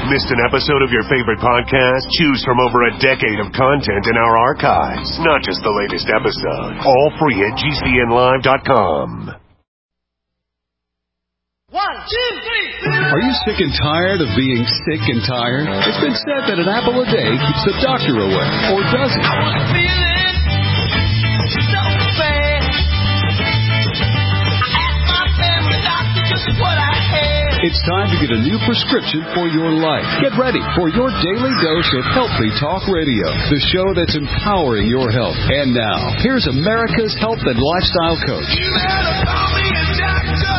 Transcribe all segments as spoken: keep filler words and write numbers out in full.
Missed an episode of your favorite podcast? Choose from over a decade of content in our archives, not just the latest episode. All free at G C N live dot com. One, two, three. Are you sick and tired of being sick and tired? It's been said that an apple a day keeps the doctor away, or does it? I was feeling so bad. I asked my family doctor just what I had. It's time to get a new prescription for your life. Get ready for your daily dose of Healthy Talk Radio, the show that's empowering your health. And now, here's America's health and lifestyle coach. You better call me a doctor.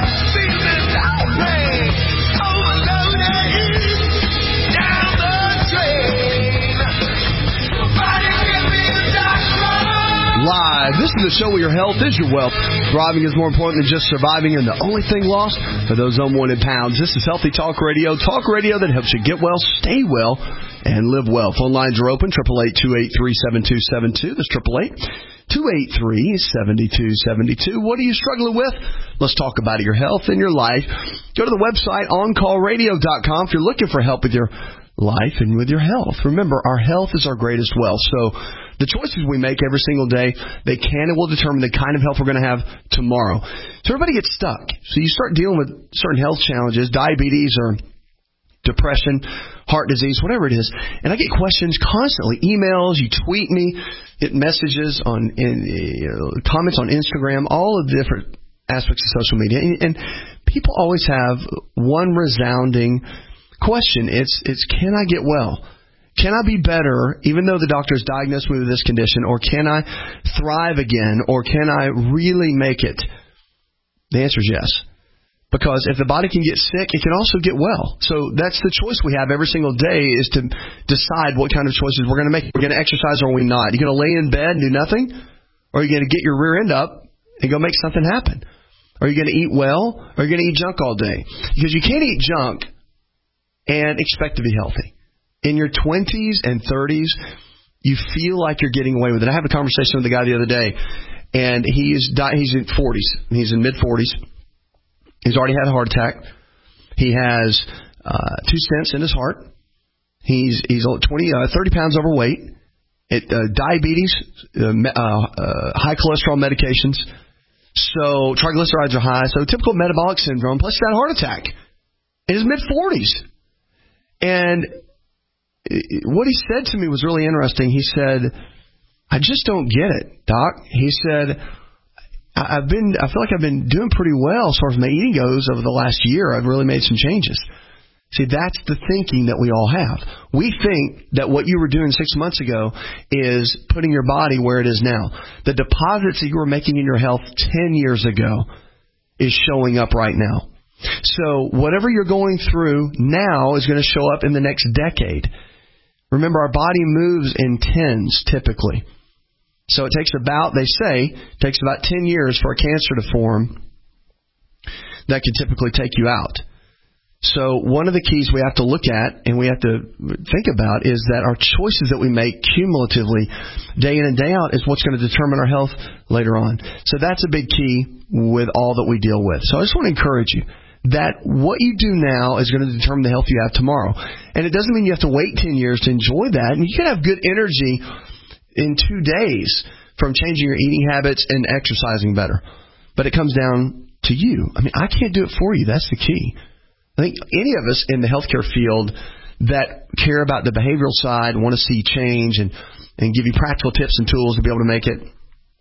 Live. This is the show where your health is your wealth. Thriving is more important than just surviving, and the only thing lost are those unwanted pounds. This is Healthy Talk Radio. Talk radio that helps you get well, stay well, and live well. Phone lines are open. eight eight eight, two eight three, seven two seven two. That's eight eight eight, two eight three, seven two seven two. What are you struggling with? Let's talk about your health and your life. Go to the website on call radio dot com if you're looking for help with your life and with your health. Remember, our health is our greatest wealth. So the choices we make every single day, they can and will determine the kind of health we're going to have tomorrow. So everybody gets stuck. So you start dealing with certain health challenges, diabetes or depression, heart disease, whatever it is. And I get questions constantly, emails, you tweet me, get messages on, in, uh, comments on Instagram, all of the different aspects of social media. And, and people always have one resounding question. It's, it's, can I get well? Can I be better, even though the doctor's diagnosed me with this condition, or can I thrive again, or can I really make it? The answer is yes. Because if the body can get sick, it can also get well. So that's the choice we have every single day, is to decide what kind of choices we're going to make. We're going to exercise or are we not? Are you going to lay in bed and do nothing? Or are you going to get your rear end up and go make something happen? Are you going to eat well? Or are you going to eat junk all day? Because you can't eat junk and expect to be healthy. In your twenties and thirties, you feel like you're getting away with it. I had a conversation with a guy the other day, and he's he's in forties. He's in mid-forties. He's already had a heart attack. He has uh, two stents in his heart. He's he's twenty, uh, thirty pounds overweight. It, uh, diabetes, uh, uh, uh, high cholesterol medications. So triglycerides are high. So typical metabolic syndrome. Plus, he's had a heart attack in his mid-forties. And what he said to me was really interesting. He said, I just don't get it, Doc. He said, I've been, I feel like I've been doing pretty well as far as my eating goes over the last year. I've really made some changes. See, that's the thinking that we all have. We think that what you were doing six months ago is putting your body where it is now. The deposits that you were making in your health ten years ago is showing up right now. So whatever you're going through now is going to show up in the next decade. Remember, our body moves in tens typically. So it takes about, they say, it takes about ten years for a cancer to form that can typically take you out. So one of the keys we have to look at and we have to think about is that our choices that we make cumulatively day in and day out is what's going to determine our health later on. So that's a big key with all that we deal with. So I just want to encourage you that what you do now is going to determine the health you have tomorrow. And it doesn't mean you have to wait ten years to enjoy that. And you can have good energy in two days from changing your eating habits and exercising better. But it comes down to you. I mean, I can't do it for you. That's the key. I think any of us in the healthcare field that care about the behavioral side, want to see change and, and give you practical tips and tools to be able to make it.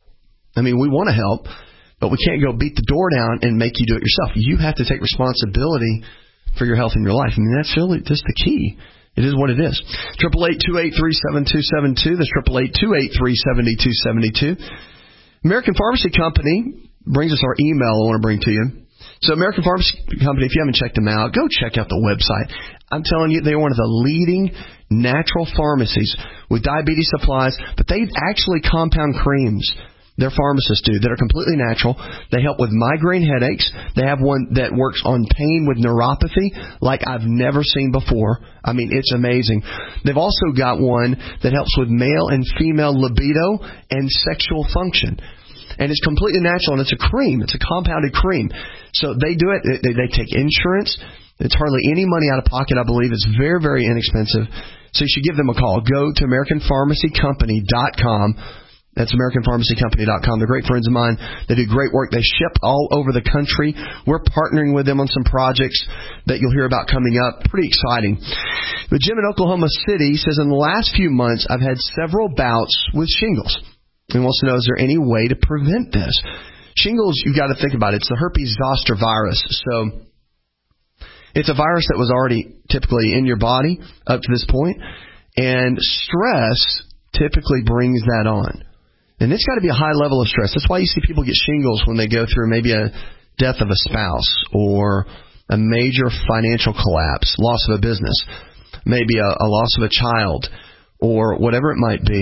I mean, we want to help, but we can't go beat the door down and make you do it yourself. You have to take responsibility for your health and your life. I mean, that's really just the key. It is what it is. eight eight eight, two eight three, seven two seven two. That's eight eight eight, two eight three, seven two seven two. American Pharmacy Company brings us our email I want to bring to you. So American Pharmacy Company, if you haven't checked them out, go check out the website. I'm telling you, they're one of the leading natural pharmacies with diabetes supplies, but they actually compound creams. Their pharmacists do that are completely natural. They help with migraine headaches. They have one that works on pain with neuropathy like I've never seen before. I mean, it's amazing. They've also got one that helps with male and female libido and sexual function. And it's completely natural, and it's a cream. It's a compounded cream. So they do it. They, they take insurance. It's hardly any money out of pocket, I believe. It's very, very inexpensive. So you should give them a call. Go to American Pharmacy Company dot com. That's American Pharmacy Company dot com. They're great friends of mine. They do great work. They ship all over the country. We're partnering with them on some projects that you'll hear about coming up. Pretty exciting. But Jim in Oklahoma City says, in the last few months, I've had several bouts with shingles. He wants to know, is there any way to prevent this? Shingles, you've got to think about it. It's the herpes zoster virus. So it's a virus that was already typically in your body up to this point, and stress typically brings that on. And it's got to be a high level of stress. That's why you see people get shingles when they go through maybe a death of a spouse or a major financial collapse, loss of a business, maybe a, a loss of a child, or whatever it might be.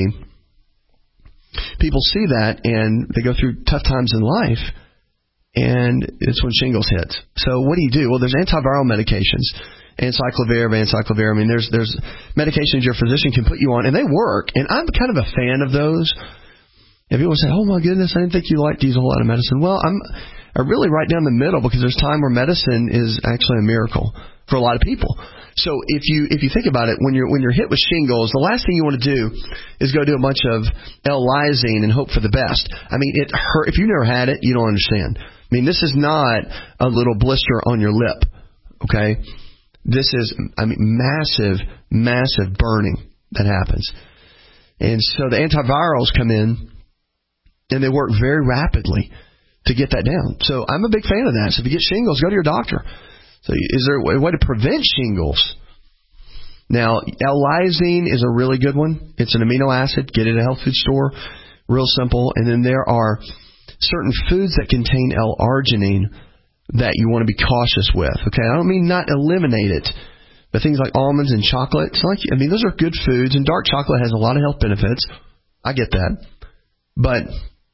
People see that and they go through tough times in life, and it's when shingles hits. So what do you do? Well, there's antiviral medications, acyclovir, vanciclovir. I mean, there's there's medications your physician can put you on, and they work. And I'm kind of a fan of those. And people say, "Oh my goodness, I didn't think you liked to use a whole lot of medicine." Well, I'm I really right down the middle, because there's time where medicine is actually a miracle for a lot of people. So if you if you think about it, when you're when you're hit with shingles, the last thing you want to do is go do a bunch of L-lysine and hope for the best. I mean, it hurt. If you've never had it, you don't understand. I mean, this is not a little blister on your lip, okay? This is, I mean, massive, massive burning that happens. And so the antivirals come in, and they work very rapidly to get that down. So I'm a big fan of that. So if you get shingles, go to your doctor. So is there a way to prevent shingles? Now, L-lysine is a really good one. It's an amino acid. Get it at a health food store. Real simple. And then there are certain foods that contain L-arginine that you want to be cautious with. Okay, I don't mean not eliminate it, but things like almonds and chocolate. It's like, I mean, those are good foods, and dark chocolate has a lot of health benefits. I get that. But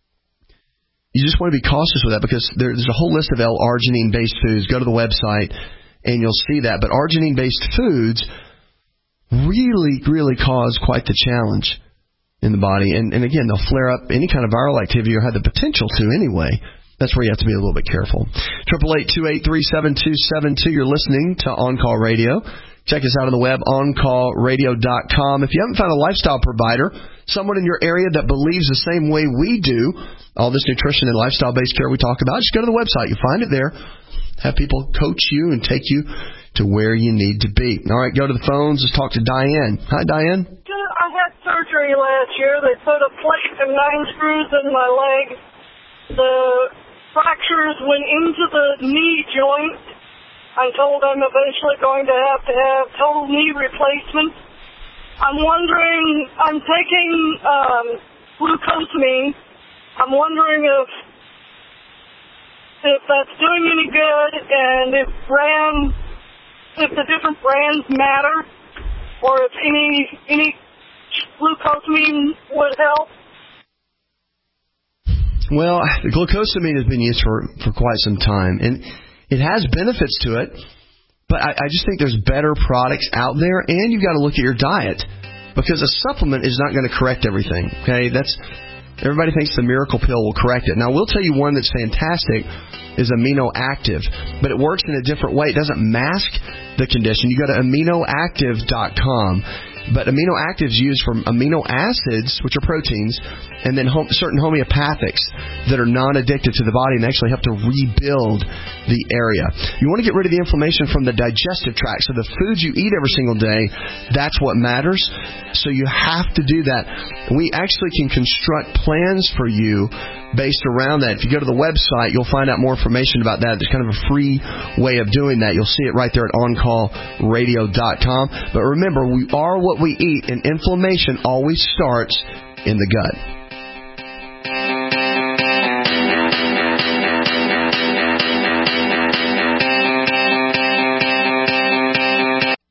you just want to be cautious with that, because there's a whole list of L-arginine-based foods. Go to the website, and you'll see that. But arginine-based foods really, really cause quite the challenge in the body. And, and again, they'll flare up any kind of viral activity, or have the potential to anyway. That's where you have to be a little bit careful. eight eight eight, two eight three, seven two seven two. You're listening to On Call Radio. Check us out on the web, on call radio dot com. If you haven't found a lifestyle provider, someone in your area that believes the same way we do, all this nutrition and lifestyle-based care we talk about, just go to the website. You'll find it there. Have people coach you and take you to where you need to be. All right, go to the phones. Let's talk to Diane. Hi, Diane. I had surgery last year. They put a plate and nine screws in my leg. The fractures went into the knee joint. I'm told I'm eventually going to have to have total knee replacement. I'm wondering, I'm taking um, glucosamine. I'm wondering if if that's doing any good, and if brand, if the different brands matter, or if any any glucosamine would help. Well, the glucosamine has been used for, for quite some time, and it has benefits to it, but I, I just think there's better products out there, and you've got to look at your diet, because a supplement is not going to correct everything, okay? That's everybody thinks the miracle pill will correct it. Now, we'll tell you one that's fantastic is Amino Active, but it works in a different way. It doesn't mask the condition. You go to amino active dot com. But amino actives used from amino acids, which are proteins, and then home, certain homeopathics that are non-addictive to the body and actually help to rebuild the area. You want to get rid of the inflammation from the digestive tract. So the foods you eat every single day, that's what matters. So you have to do that. We actually can construct plans for you based around that. If you go to the website, you'll find out more information about that. There's kind of a free way of doing that. You'll see it right there at on call radio dot com. But remember, we are what we eat, and inflammation always starts in the gut.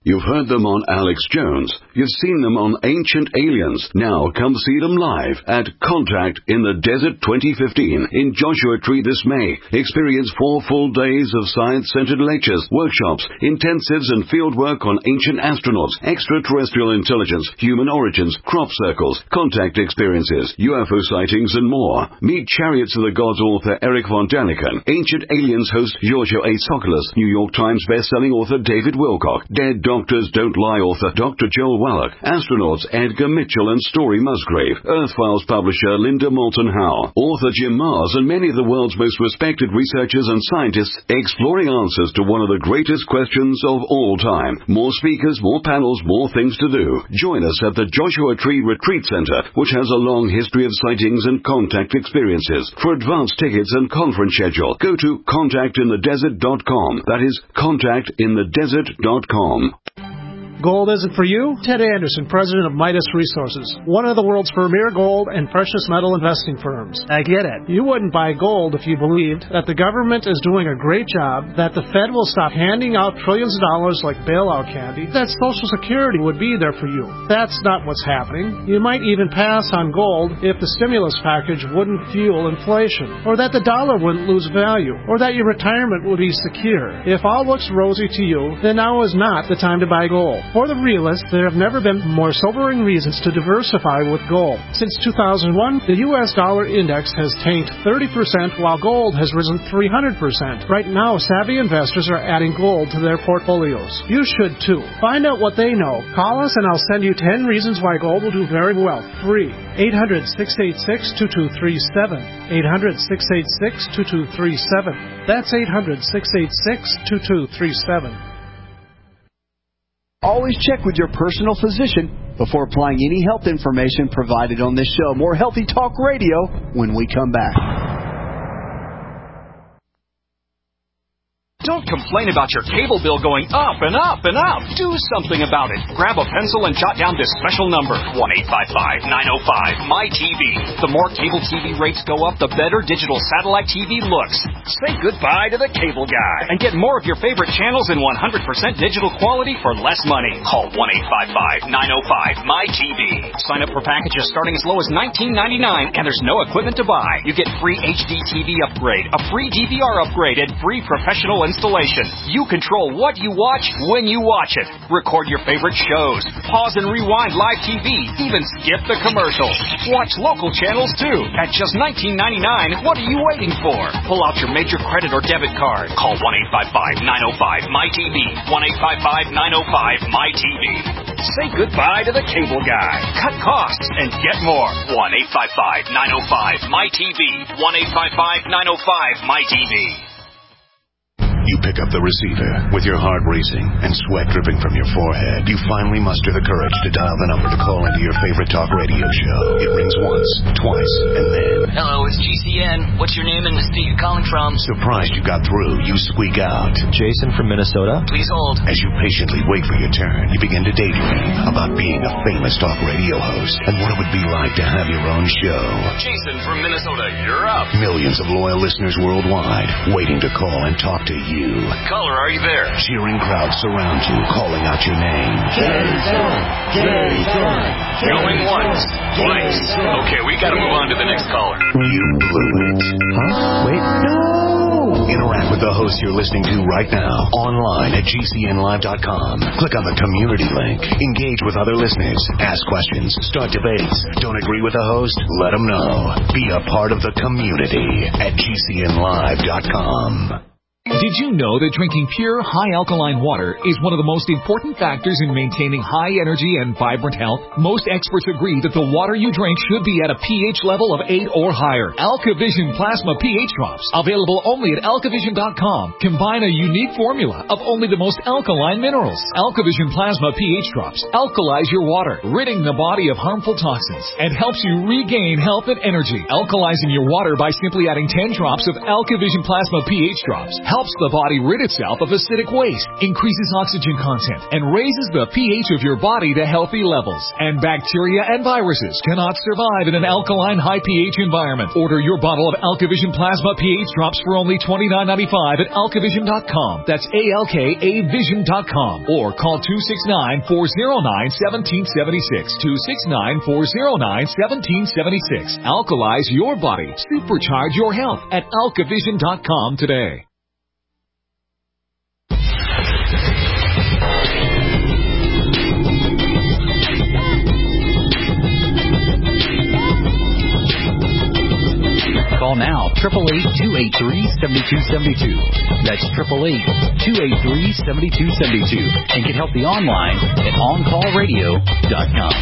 You've heard them on Alex Jones. You've seen them on Ancient Aliens. Now come see them live at Contact in the Desert twenty fifteen in Joshua Tree this May. Experience four full days of science-centered lectures, workshops, intensives, and fieldwork on ancient astronauts, extraterrestrial intelligence, human origins, crop circles, contact experiences, U F O sightings, and more. Meet Chariots of the Gods author Eric von Daniken, Ancient Aliens host Giorgio A. Tsoukalos, New York Times best-selling author David Wilcock, Dead Doctors Don't Lie author Doctor Joel Wallach, astronauts Edgar Mitchell and Story Musgrave, Earth Files publisher Linda Moulton Howe, author Jim Mars, and many of the world's most respected researchers and scientists exploring answers to one of the greatest questions of all time. More speakers, more panels, more things to do. Join us at the Joshua Tree Retreat Center, which has a long history of sightings and contact experiences. For advance tickets and conference schedule, go to contact in the desert dot com. That is contact in the desert dot com. Gold isn't for you? Ted Anderson, president of Midas Resources, one of the world's premier gold and precious metal investing firms. I get it. You wouldn't buy gold if you believed that the government is doing a great job, that the Fed will stop handing out trillions of dollars like bailout candy, that Social Security would be there for you. That's not what's happening. You might even pass on gold if the stimulus package wouldn't fuel inflation, or that the dollar wouldn't lose value, or that your retirement would be secure. If all looks rosy to you, then now is not the time to buy gold. For the realists, there have never been more sobering reasons to diversify with gold. Since two thousand one, the U S dollar index has tanked thirty percent while gold has risen three hundred percent. Right now, savvy investors are adding gold to their portfolios. You should too. Find out what they know. Call us and I'll send you ten reasons why gold will do very well. Free. eight hundred, six eight six, two two three seven. eight hundred, six eight six, two two three seven. That's eight hundred, six eight six, two two three seven. Always check with your personal physician before applying any health information provided on this show. More Healthy Talk Radio when we come back. Don't complain about your cable bill going up and up and up. Do something about it. Grab a pencil and jot down this special number, one eight five five, nine oh five, M Y T V. The more cable T V rates go up, the better digital satellite T V looks. Say goodbye to the cable guy and get more of your favorite channels in one hundred percent digital quality for less money. Call one eight five five, nine oh five, M Y T V. Sign up for packages starting as low as nineteen ninety-nine, and there's no equipment to buy. You get free H D T V upgrade, a free D V R upgrade, and free professional installation. You control what you watch when you watch it. Record your favorite shows. Pause and rewind live T V. Even skip the commercials. Watch local channels too. At just nineteen ninety-nine, what are you waiting for? Pull out your major credit or debit card. Call one eight five five, nine oh five, M Y T V. one eight five five, nine oh five, M Y T V. Say goodbye to the cable guy. Cut costs and get more. one eight five five, nine oh five, M Y T V. one eight five five, nine oh five, M Y T V. You pick up the receiver with your heart racing and sweat dripping from your forehead. You finally muster the courage to dial the number to call into your favorite talk radio show. It rings once, twice, and then... Hello, it's G C N. What's your name and the state you're calling from? Surprised you got through, you squeak out. Jason from Minnesota. Please hold. As you patiently wait for your turn, you begin to daydream about being a famous talk radio host and what it would be like to have your own show. Jason from Minnesota, you're up. Millions of loyal listeners worldwide waiting to call and talk to you. Caller, are you there? Cheering crowds surround you, calling out your name. Jason! Jason! Going once, twice. Okay, we gotta move on to the next caller. You blew it. Huh? Wait, no! Interact with the host you're listening to right now, online at G C N live dot com. Click on the community link. Engage with other listeners. Ask questions. Start debates. Don't agree with the host? Let them know. Be a part of the community at G C N live dot com. Did you know that drinking pure, high-alkaline water is one of the most important factors in maintaining high energy and vibrant health? Most experts agree that the water you drink should be at a pH level of eight or higher. AlkaVision Plasma pH Drops, available only at alkavision dot com, combine a unique formula of only the most alkaline minerals. AlkaVision Plasma pH Drops alkalize your water, ridding the body of harmful toxins, and helps you regain health and energy. Alkalizing your water by simply adding ten drops of AlkaVision Plasma pH Drops helps helps the body rid itself of acidic waste, increases oxygen content, and raises the pH of your body to healthy levels. And bacteria and viruses cannot survive in an alkaline high pH environment. Order your bottle of AlkaVision Plasma pH drops for only twenty-nine ninety-five at alkavision dot com. That's A L K A vision dot com. Or call two six nine, four oh nine, one seven seven six. two six nine, four oh nine, one seven seven six. Alkalize your body. Supercharge your health at alkavision dot com today. Call now, eight eight eight, two eight three, seven two seven two. That's eight eight eight, two eight three, seven two seven two. And get healthy online at on call radio dot com.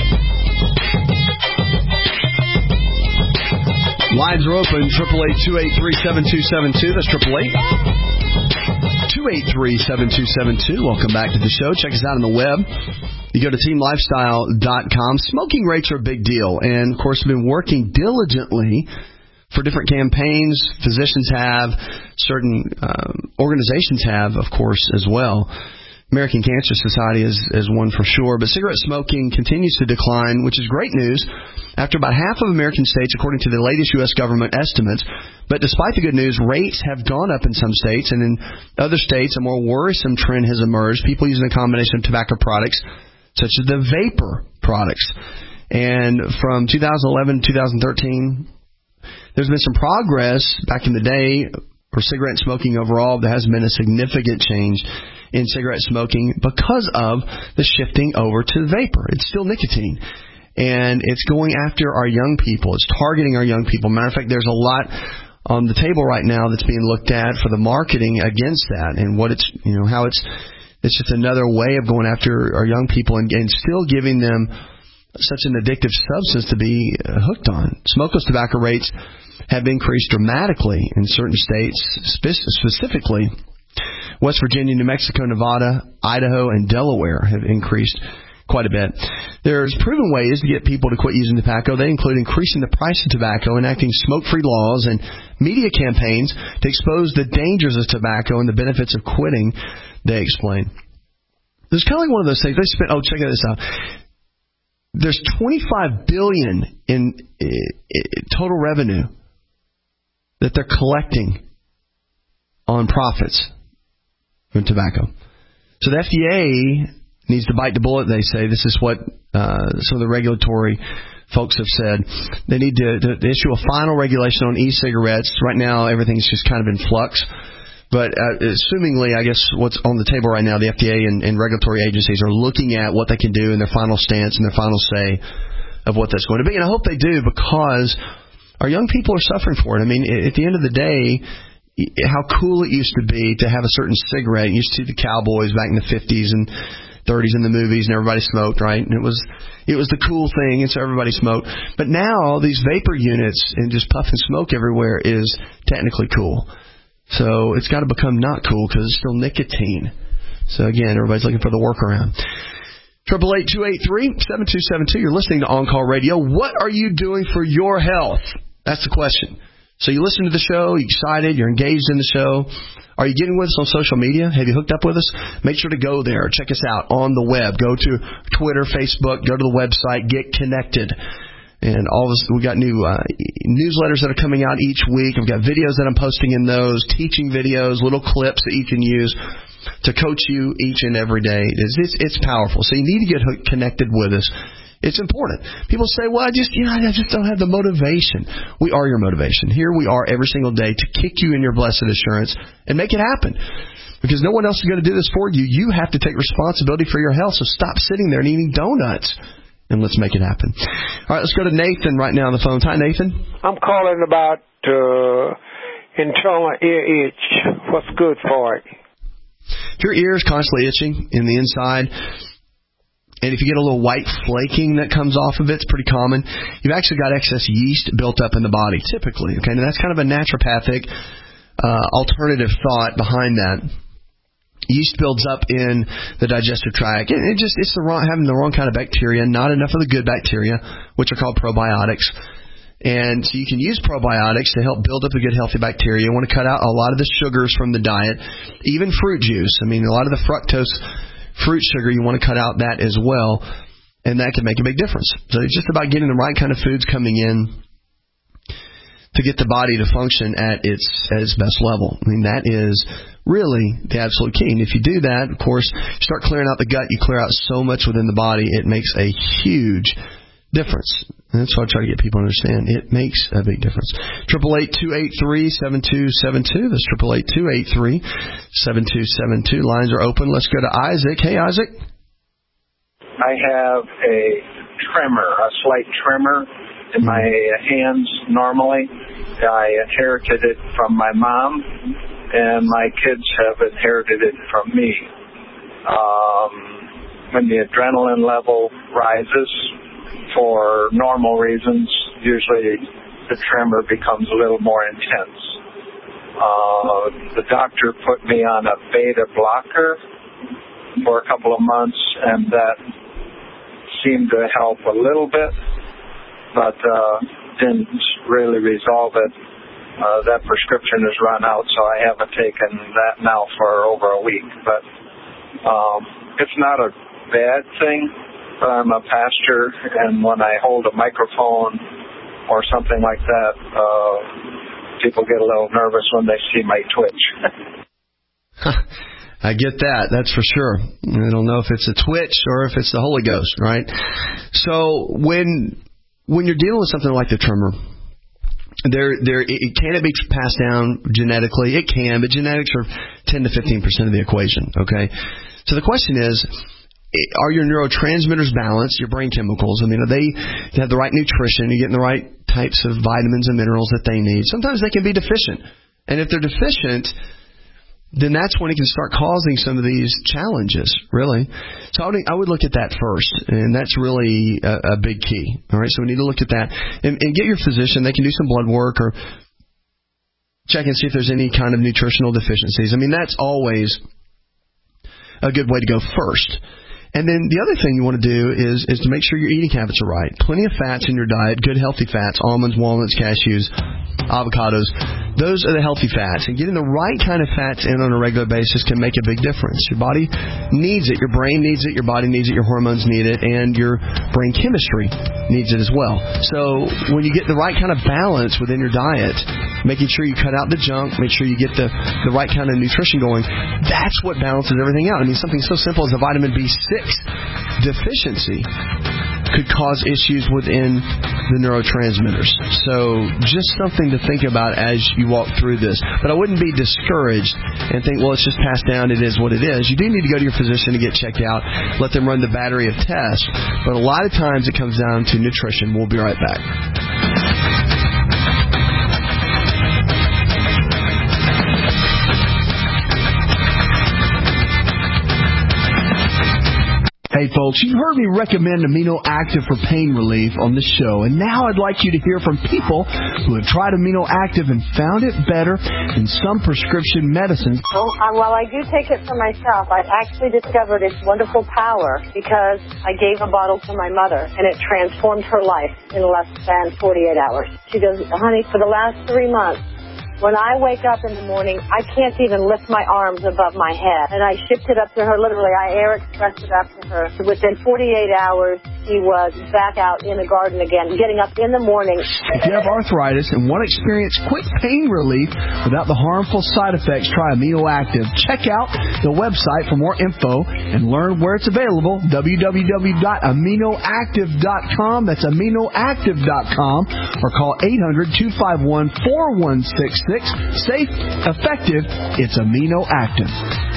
Lines are open, eight eight eight, two eight three, seven two seven two. That's eight eight eight, two eight three, seven two seven two. Welcome back to the show. Check us out on the web. You go to team lifestyle dot com. Smoking rates are a big deal. And, of course, we've been working diligently for different campaigns. Physicians have, certain um, organizations have, of course, as well. American Cancer Society is, is one for sure. But cigarette smoking continues to decline, which is great news. After about half of American states, according to the latest U S government estimates. But despite the good news, rates have gone up in some states, and in other states, a more worrisome trend has emerged. People using a combination of tobacco products, such as the vapor products. And from two thousand eleven to two thousand thirteen, there's been some progress. Back in the day, for cigarette smoking overall, there hasn't been a significant change in cigarette smoking because of the shifting over to the vapor. It's still nicotine. And it's going after our young people. It's targeting our young people. Matter of fact, there's a lot on the table right now that's being looked at for the marketing against that, and what it's, you know, how it's, it's just another way of going after our young people and, and still giving them such an addictive substance to be hooked on. Smokeless tobacco rates have increased dramatically in certain states, specifically West Virginia, New Mexico, Nevada, Idaho, and Delaware have increased quite a bit. There's proven ways to get people to quit using tobacco. They include increasing the price of tobacco, enacting smoke-free laws, and media campaigns to expose the dangers of tobacco and the benefits of quitting, they explain. There's kind of like one of those things. They spent, oh, check this out. There's twenty-five billion dollars in total revenue that they're collecting on profits from tobacco. So the F D A needs to bite the bullet, they say. This is what uh, some of the regulatory folks have said. They need to, to issue a final regulation on e-cigarettes. Right now, everything's just kind of in flux. But uh, assumingly, I guess what's on the table right now, the F D A and, and regulatory agencies are looking at what they can do in their final stance and their final say of what that's going to be. And I hope they do, because our young people are suffering for it. I mean, at the end of the day, how cool it used to be to have a certain cigarette. You used to see the cowboys back in the fifties and thirties in the movies, and everybody smoked, right? And it was it was the cool thing, and so everybody smoked. But now these vapor units and just puff and smoke everywhere is technically cool. So it's got to become not cool because it's still nicotine. So again, everybody's looking for the workaround. Triple eight two eight three seven two seven two. You're listening to On Call Radio. What are you doing for your health? That's the question. So you listen to the show, you're excited, you're engaged in the show. Are you getting with us on social media? Have you hooked up with us? Make sure to go there. Check us out on the web. Go to Twitter, Facebook, go to the website, get connected. And all this, we got new uh, newsletters that are coming out each week. I've got videos that I'm posting in those, teaching videos, little clips that you can use to coach you each and every day. It's, it's, it's powerful. So you need to get hooked, connected with us. It's important. People say, well, I just, you know, I just don't have the motivation. We are your motivation. Here we are every single day to kick you in your blessed assurance and make it happen. Because no one else is going to do this for you. You have to take responsibility for your health. So stop sitting there and eating donuts, and let's make it happen. All right, let's go to Nathan right now on the phone. Hi, Nathan. I'm calling about uh, internal ear itch. What's good for it? If your ear is constantly itching in the inside, and if you get a little white flaking that comes off of it, it's pretty common. You've actually got excess yeast built up in the body, typically. Okay, and that's kind of a naturopathic uh, alternative thought behind that. Yeast builds up in the digestive tract. It, it just it's the wrong, having the wrong kind of bacteria, not enough of the good bacteria, which are called probiotics. And so you can use probiotics to help build up a good, healthy bacteria. You want to cut out a lot of the sugars from the diet, even fruit juice. I mean, a lot of the fructose fruit sugar, you want to cut out that as well, and that can make a big difference. So it's just about getting the right kind of foods coming in to get the body to function at its at its best level. I mean, that is really the absolute key. And if you do that, of course, you start clearing out the gut, you clear out so much within the body, it makes a huge difference. And that's what I try to get people to understand. It makes a big difference. triple eight, two eight three, seven two seven two. That's triple eight, two eight three, seven two seven two. Lines are open. Let's go to Isaac. Hey, Isaac. I have a tremor, a slight tremor in my hands normally. I inherited it from my mom, and my kids have inherited it from me. Um, when the adrenaline level rises, for normal reasons, usually the tremor becomes a little more intense. Uh, the doctor put me on a beta blocker for a couple of months, and that seemed to help a little bit, but uh, didn't really resolve it. Uh, that prescription has run out, so I haven't taken that now for over a week. But um, it's not a bad thing. I'm a pastor, and when I hold a microphone or something like that, uh, people get a little nervous when they see my twitch. I get that. That's for sure. I don't know if it's a twitch or if it's the Holy Ghost, right? So when when you're dealing with something like the tremor, there there it can it be passed down genetically? It can, but genetics are ten to fifteen percent of the equation. Okay, so the question is, are your neurotransmitters balanced, your brain chemicals? I mean, are they have the right nutrition? You're getting the right types of vitamins and minerals that they need. Sometimes they can be deficient. And if they're deficient, then that's when it can start causing some of these challenges, really. So I would, I would look at that first, and that's really a, a big key. All right, so we need to look at that. And, and get your physician. They can do some blood work or check and see if there's any kind of nutritional deficiencies. I mean, that's always a good way to go first. And then the other thing you want to do is is to make sure your eating habits are right. Plenty of fats in your diet, good healthy fats, almonds, walnuts, cashews, avocados. Those are the healthy fats. And getting the right kind of fats in on a regular basis can make a big difference. Your body needs it. Your brain needs it. Your body needs it. Your hormones need it. And your brain chemistry needs it as well. So when you get the right kind of balance within your diet, making sure you cut out the junk, make sure you get the, the right kind of nutrition going, that's what balances everything out. I mean, something so simple as a vitamin B six deficiency could cause issues within the neurotransmitters. So just something to think about as you walk through this. But I wouldn't be discouraged and think, well, it's just passed down, it is what it is. You do need to go to your physician to get checked out, let them run the battery of tests. But a lot of times it comes down to nutrition. We'll be right back. Hey folks, you've heard me recommend Amino Active for pain relief on the show, and now I'd like you to hear from people who have tried Amino Active and found it better than some prescription medicines. Well, uh, while I do take it for myself, I actually discovered its wonderful power because I gave a bottle to my mother, and it transformed her life in less than forty-eight hours. She goes, honey, for the last three months, when I wake up in the morning, I can't even lift my arms above my head. And I shipped it up to her, literally, I air expressed it up to her. Within forty-eight hours, she was back out in the garden again, getting up in the morning. If you have arthritis and want to experience quick pain relief without the harmful side effects, try Amino Active. Check out the website for more info and learn where it's available, w w w dot amino active dot com. That's amino active dot com. Or call eight hundred, two five one, four one six six. Safe, effective, it's Amino Active.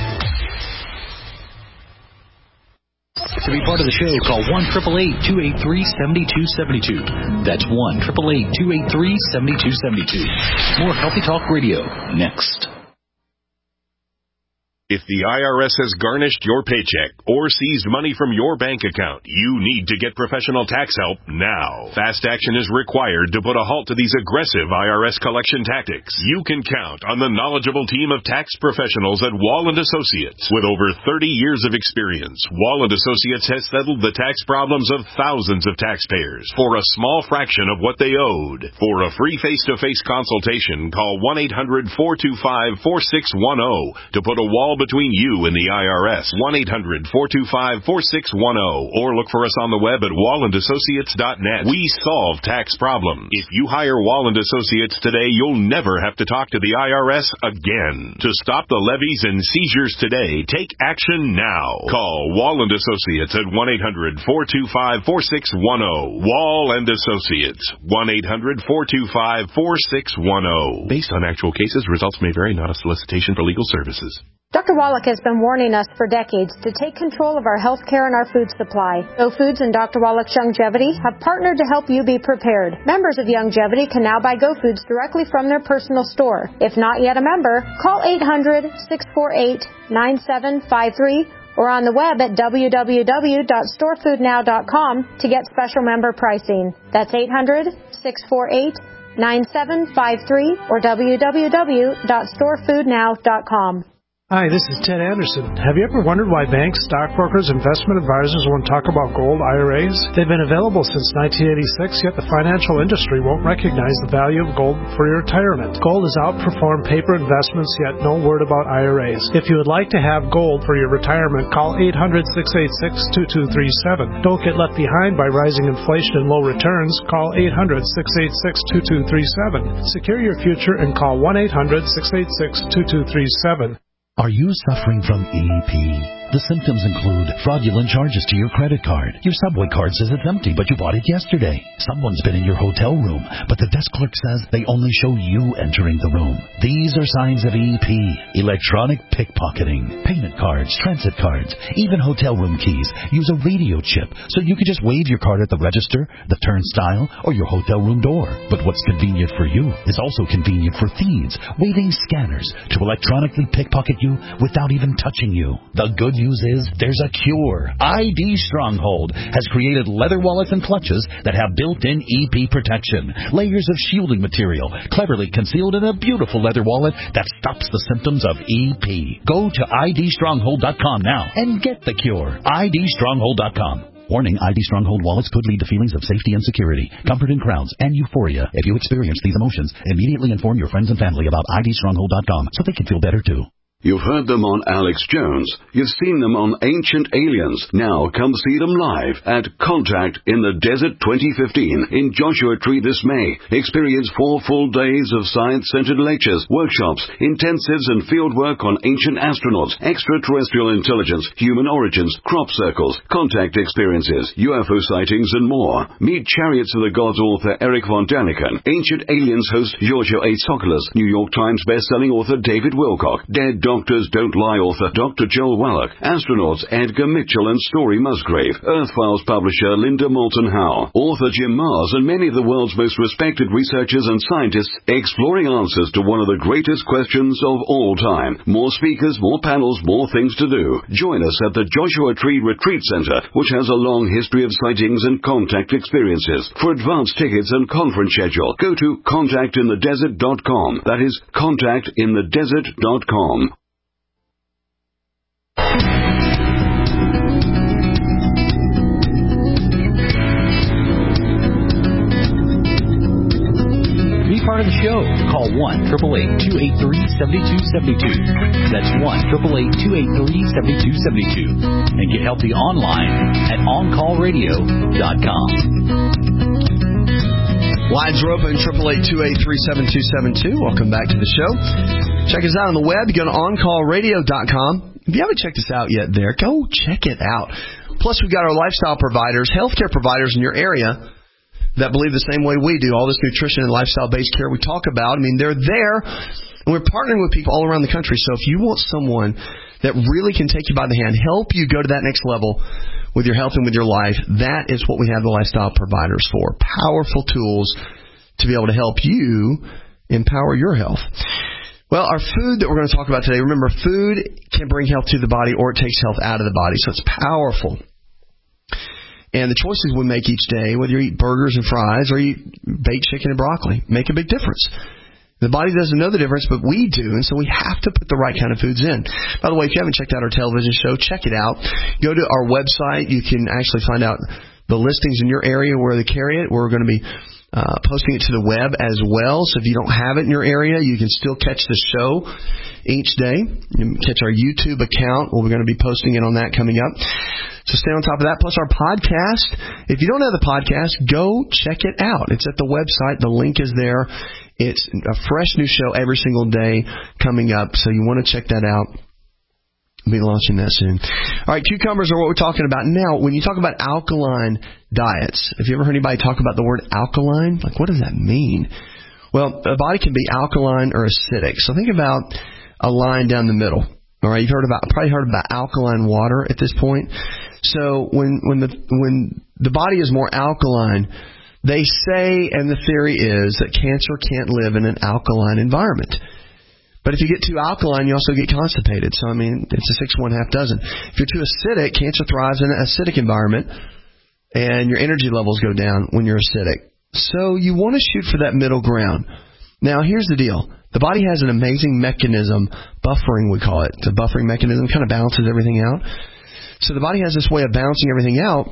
To be part of the show, call one eight eight eight, two eight three, seven two seven two. That's one eight eight eight, two eight three, seven two seven two. More Healthy Talk Radio next. If the I R S has garnished your paycheck or seized money from your bank account, you need to get professional tax help now. Fast action is required to put a halt to these aggressive I R S collection tactics. You can count on the knowledgeable team of tax professionals at Wall and Associates. With over thirty years of experience, Wall and Associates has settled the tax problems of thousands of taxpayers for a small fraction of what they owed. For a free face-to-face consultation, call one eight hundred four two five four six one zero to put a wall between you and the I R S. one eight hundred four two five four six one zero or look for us on the web at wall and associates dot net. We solve tax problems. If you hire Wall and Associates today, you'll never have to talk to the I R S again. To stop the levies and seizures today, take action now. Call Wall and Associates at one eight hundred four two five four six one zero. Wall and Associates, one eight hundred four two five four six one zero. Based on actual cases, results may vary, not a solicitation for legal services. Doctor Wallach has been warning us for decades to take control of our health care and our food supply. Go Foods and Doctor Wallach's Youngevity have partnered to help you be prepared. Members of Youngevity can now buy Go Foods directly from their personal store. If not yet a member, call eight hundred six four eight nine seven five three or on the web at w w w dot store food now dot com to get special member pricing. That's eight hundred six four eight nine seven five three or w w w dot store food now dot com. Hi, this is Ted Anderson. Have you ever wondered why banks, stockbrokers, investment advisors won't talk about gold I R As? They've been available since nineteen eighty-six, yet the financial industry won't recognize the value of gold for your retirement. Gold has outperformed paper investments, yet no word about I R As. If you would like to have gold for your retirement, call eight hundred six eight six two two three seven. Don't get left behind by rising inflation and low returns. Call eight hundred six eight six two two three seven. Secure your future and call one eight hundred six eight six two two three seven. Are you suffering from E P? The symptoms include fraudulent charges to your credit card. Your Subway card says it's empty, but you bought it yesterday. Someone's been in your hotel room, but the desk clerk says they only show you entering the room. These are signs of E P. Electronic pickpocketing. Payment cards, transit cards, even hotel room keys use a radio chip, so you can just wave your card at the register, the turnstile, or your hotel room door. But what's convenient for you is also convenient for thieves, waving scanners to electronically pickpocket you without even touching you. The good news is there's a cure. I D Stronghold has created leather wallets and clutches that have built-in E P protection. Layers of shielding material cleverly concealed in a beautiful leather wallet that stops the symptoms of E P. Go to I D stronghold dot com now and get the cure. I D stronghold dot com. Warning, I D Stronghold wallets could lead to feelings of safety and security, comfort in crowds, and euphoria. If you experience these emotions, immediately inform your friends and family about I D stronghold dot com so they can feel better too. You've heard them on Alex Jones. You've seen them on Ancient Aliens. Now come see them live at Contact in the Desert twenty fifteen in Joshua Tree this May. Experience four full days of science-centered lectures, workshops, intensives, and field work on ancient astronauts, extraterrestrial intelligence, human origins, crop circles, contact experiences, U F O sightings, and more. Meet Chariots of the Gods author Eric von Daniken, Ancient Aliens host Giorgio A. Tsoukalos, New York Times best-selling author David Wilcock, Dead Doctors Don't Lie author Doctor Joel Wallach, astronauts Edgar Mitchell and Story Musgrave, Earth Files publisher Linda Moulton Howe, author Jim Mars, and many of the world's most respected researchers and scientists exploring answers to one of the greatest questions of all time. More speakers, more panels, more things to do. Join us at the Joshua Tree Retreat Center, which has a long history of sightings and contact experiences. For advance tickets and conference schedule, go to contact in the desert dot com. That is contact in the desert dot com. Be part of the show. Call one eight eight eight, two eight three, seven two seven two. That's one eight eight eight, two eight three, seven two seven two. And get healthy online at on call radio dot com. Lines are open, eight eight eight, two eight three, seven two seven two. Welcome back to the show. Check us out on the web. You go to on call radio dot com. If you haven't checked us out yet there, go check it out. Plus, we've got our lifestyle providers, healthcare providers in your area that believe the same way we do. All this nutrition and lifestyle-based care we talk about, I mean, they're there, and we're partnering with people all around the country. So if you want someone that really can take you by the hand, help you go to that next level with your health and with your life, that is what we have the lifestyle providers for. Powerful tools to be able to help you empower your health. Well, our food that we're going to talk about today, remember, food can bring health to the body or it takes health out of the body, so it's powerful. And the choices we make each day, whether you eat burgers and fries or you eat baked chicken and broccoli, make a big difference. The body doesn't know the difference, but we do, and so we have to put the right kind of foods in. By the way, if you haven't checked out our television show, check it out. Go to our website. You can actually find out the listings in your area where they carry it. We're going to be uh, posting it to the web as well, so if you don't have it in your area, you can still catch the show each day. You can catch our YouTube account. We're going to be posting it on that coming up. So stay on top of that. Plus our podcast. If you don't have the podcast, go check it out. It's at the website. The link is there. It's a fresh new show every single day coming up. So you want to check that out. We'll be launching that soon. All right, cucumbers are what we're talking about. Now, when you talk about alkaline diets, have you ever heard anybody talk about the word alkaline? Like, what does that mean? Well, a body can be alkaline or acidic. So think about a line down the middle. All right, you've heard about probably heard about alkaline water at this point. So when when the when the body is more alkaline, they say, and the theory is that cancer can't live in an alkaline environment. But if you get too alkaline, you also get constipated. So I mean, it's a six one half dozen. If you're too acidic, cancer thrives in an acidic environment, and your energy levels go down when you're acidic. So you want to shoot for that middle ground. Now, here's the deal. The body has an amazing mechanism, buffering we call it. It's a buffering mechanism, kind of balances everything out. So the body has this way of balancing everything out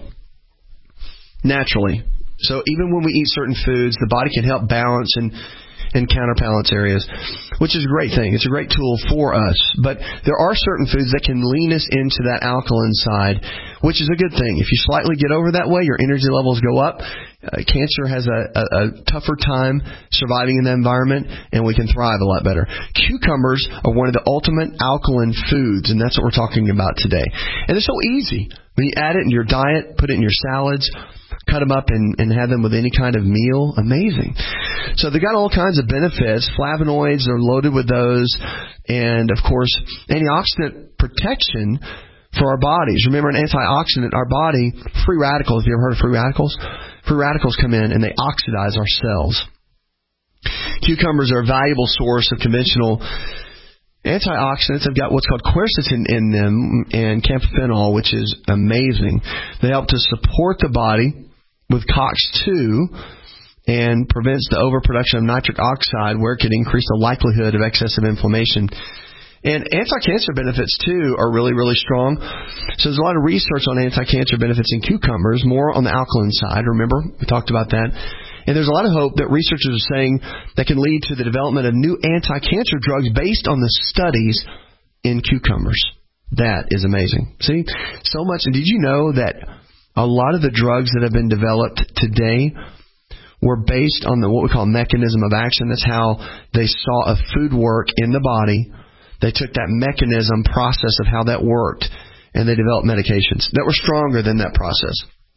naturally. So even when we eat certain foods, the body can help balance and, and counterbalance areas, which is a great thing. It's a great tool for us. But there are certain foods that can lean us into that alkaline side, which is a good thing. If you slightly get over that way, your energy levels go up. Uh, cancer has a, a, a tougher time surviving in that environment, and we can thrive a lot better. Cucumbers are one of the ultimate alkaline foods, and that's what we're talking about today. And they're so easy. When you add it in your diet, put it in your salads, cut them up and, and have them with any kind of meal, amazing. So they got all kinds of benefits. Flavonoids are loaded with those, and of course, antioxidant protection for our bodies. Remember, an antioxidant, our body, free radicals. Have you ever heard of free radicals? Free radicals come in and they oxidize our cells. Cucumbers are a valuable source of conventional antioxidants. They've got what's called quercetin in them and camphophyllanol, which is amazing. They help to support the body with C O X two and prevents the overproduction of nitric oxide, where it could increase the likelihood of excessive inflammation. And anti-cancer benefits, too, are really, really strong. So there's a lot of research on anti-cancer benefits in cucumbers, more on the alkaline side. Remember, we talked about that. And there's a lot of hope that researchers are saying that can lead to the development of new anti-cancer drugs based on the studies in cucumbers. That is amazing. See, so much. And did you know that a lot of the drugs that have been developed today were based on the what we call mechanism of action? That's how they saw a food work in the body. They took that mechanism process of how that worked, and they developed medications that were stronger than that process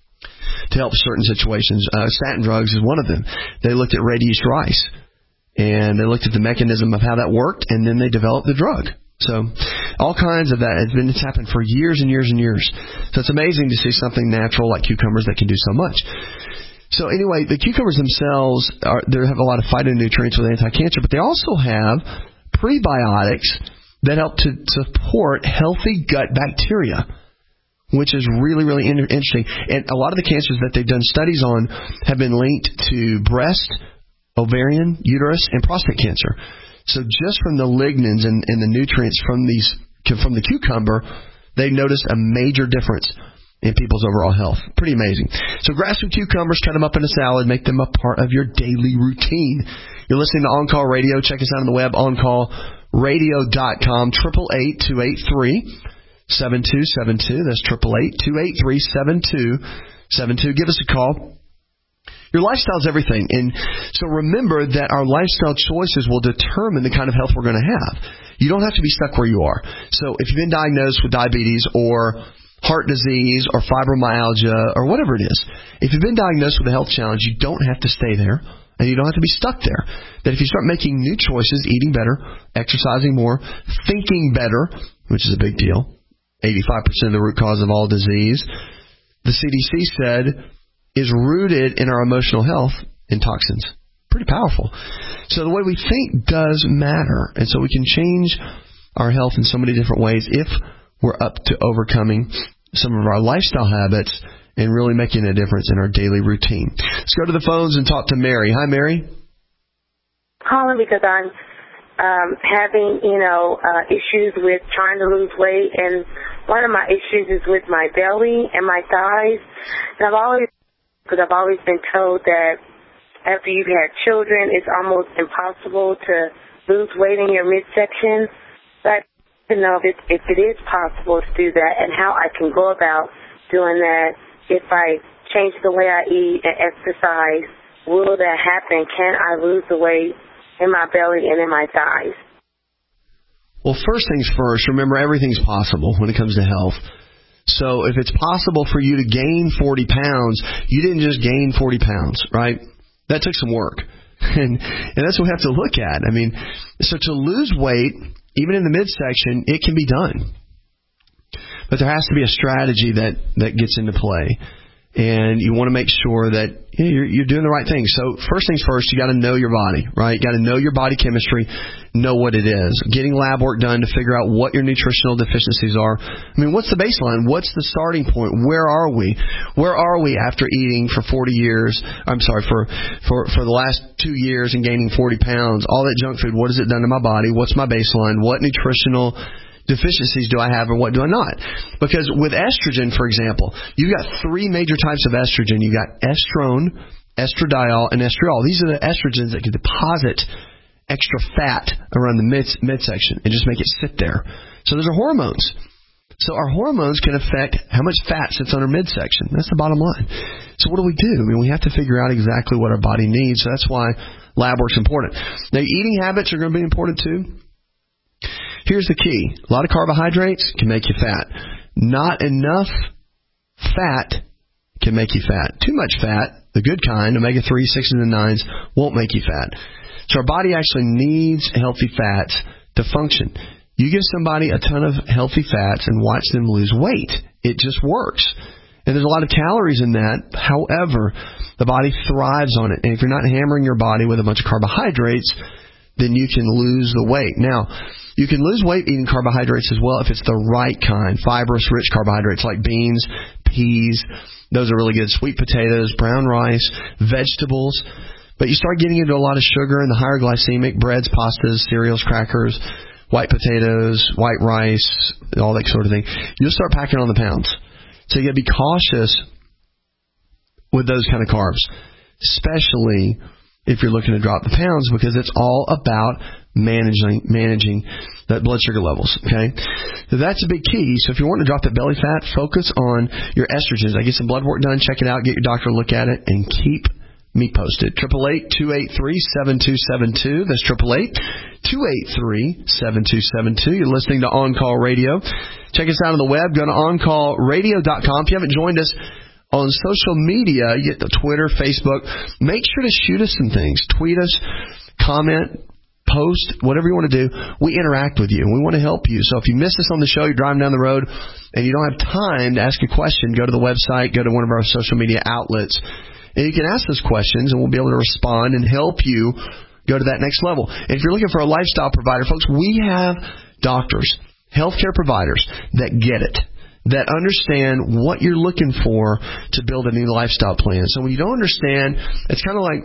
to help certain situations. Uh, statin drugs is one of them. They looked at red yeast rice, and they looked at the mechanism of how that worked, and then they developed the drug. So all kinds of that. It's been it's happened for years and years and years. So it's amazing to see something natural like cucumbers that can do so much. So anyway, the cucumbers themselves, are, they have a lot of phytonutrients with anti-cancer, but they also have prebiotics that help to support healthy gut bacteria, which is really, really interesting. And a lot of the cancers that they've done studies on have been linked to breast, ovarian, uterus, and prostate cancer. So just from the lignans and, and the nutrients from these from the cucumber, they noticed a major difference in people's overall health. Pretty amazing. So grab some cucumbers, cut them up in a salad, make them a part of your daily routine. You're listening to On Call Radio. Check us out on the web, on call radio dot com, eight eight eight, two eight three, seven two seven two. That's eight eight eight, two eight three, seven two seven two. Give us a call. Your lifestyle is everything. And so remember that our lifestyle choices will determine the kind of health we're going to have. You don't have to be stuck where you are. So if you've been diagnosed with diabetes or heart disease or fibromyalgia or whatever it is, if you've been diagnosed with a health challenge, you don't have to stay there. And you don't have to be stuck there. That if you start making new choices, eating better, exercising more, thinking better, which is a big deal, eighty-five percent of the root cause of all disease, the C D C said, is rooted in our emotional health and toxins. pretty powerful. So the way we think does matter. And so we can change our health in so many different ways if we're up to overcoming some of our lifestyle habits and really making a difference in our daily routine. Let's go to the phones and talk to Mary. Hi, Mary. Calling because I'm um, having, you know, uh, issues with trying to lose weight, and one of my issues is with my belly and my thighs. And I've always, because I've always been told that after you've had children, it's almost impossible to lose weight in your midsection. But I don't know if it, if it is possible to do that and how I can go about doing that. If I change the way I eat and exercise, will that happen? Can I lose the weight in my belly and in my thighs? Well, first things first, remember everything's possible when it comes to health. So if it's possible for you to gain forty pounds, you didn't just gain forty pounds, right? That took some work. And, and that's what we have to look at. I mean, so to lose weight, even in the midsection, it can be done. But there has to be a strategy that, that gets into play. And you want to make sure that you know, you're, you're doing the right thing. So first things first, you got to know your body, right? You got to know your body chemistry, know what it is. Getting lab work done to figure out what your nutritional deficiencies are. I mean, what's the baseline? What's the starting point? Where are we? Where are we after eating for forty years? I'm sorry, for, for, for the last two years and gaining forty pounds? All that junk food, what has it done to my body? What's my baseline? What nutritional deficiencies do I have or what do I not? Because with estrogen, for example, you've got three major types of estrogen. You've got estrone, estradiol, and estriol. These are the estrogens that can deposit extra fat around the mid, midsection and just make it sit there. So those are hormones. So our hormones can affect how much fat sits on our midsection. That's the bottom line. So what do we do? I mean, we have to figure out exactly what our body needs. So that's why lab work's important. Now, eating habits are going to be important too. Here's the key. A lot of carbohydrates can make you fat. Not enough fat can make you fat. Too much fat, the good kind, omega three, sixes, and nines, won't make you fat. So our body actually needs healthy fats to function. You give somebody a ton of healthy fats and watch them lose weight. It just works. And there's a lot of calories in that. However, the body thrives on it. And if you're not hammering your body with a bunch of carbohydrates, then you can lose the weight. Now, you can lose weight eating carbohydrates as well if it's the right kind. Fibrous, rich carbohydrates like beans, peas. Those are really good. Sweet potatoes, brown rice, vegetables. But you start getting into a lot of sugar and the higher glycemic breads, pastas, cereals, crackers, white potatoes, white rice, all that sort of thing. You'll start packing on the pounds. So you got to be cautious with those kind of carbs, especially if you're looking to drop the pounds, because it's all about managing managing that blood sugar levels. Okay, so that's a big key. So if you want to drop that belly fat, focus on your estrogens. I get some blood work done. Check it out. Get your doctor to look at it, and keep me posted. Triple eight two eight three seven two seven two. That's triple eight two eight three seven two seven two. You're listening to On Call Radio. Check us out on the web. Go to on call radio dot com. If you haven't joined us on social media, you get the Twitter, Facebook. Make sure to shoot us some things. Tweet us, comment, post, whatever you want to do. We interact with you, and we want to help you. So if you miss us on the show, you're driving down the road, and you don't have time to ask a question, go to the website, go to one of our social media outlets, and you can ask those questions, and we'll be able to respond and help you go to that next level. And if you're looking for a lifestyle provider, folks, we have doctors, healthcare providers that get it, that understand what you're looking for to build a new lifestyle plan. So when you don't understand, it's kind of like